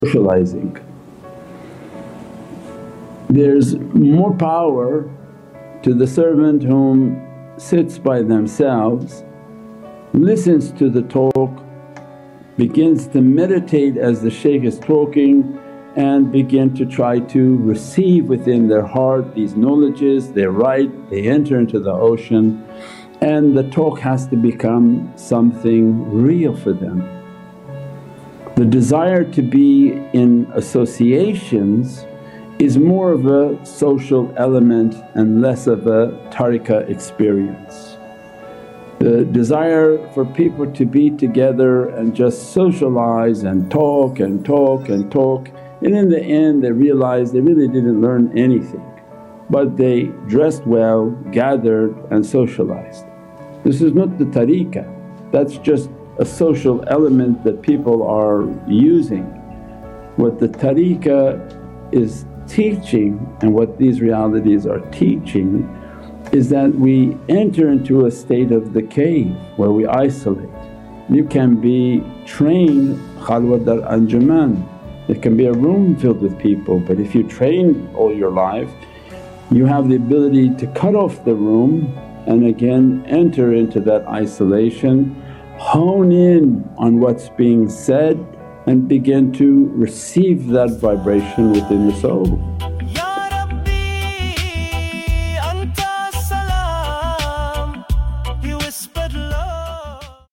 socializing. There's more power to the servant whom sits by themselves, listens to the talk, begins to meditate as the shaykh is talking and begin to try to receive within their heart these knowledges. They write, they enter into the ocean, and the talk has to become something real for them. The desire to be in associations is more of a social element and less of a tariqah experience. The desire for people to be together and just socialize and talk and talk and talk, and in the end they realize they really didn't learn anything, but they dressed well, gathered and socialized. This is not the tariqah, that's just a social element that people are using. What the tariqah is teaching and what these realities are teaching is that we enter into a state of the cave where we isolate. You can be trained khalwat dar anjuman, it can be a room filled with people, but if you train all your life you have the ability to cut off the room and again enter into that isolation, hone in on what's being said and begin to receive that vibration within the soul.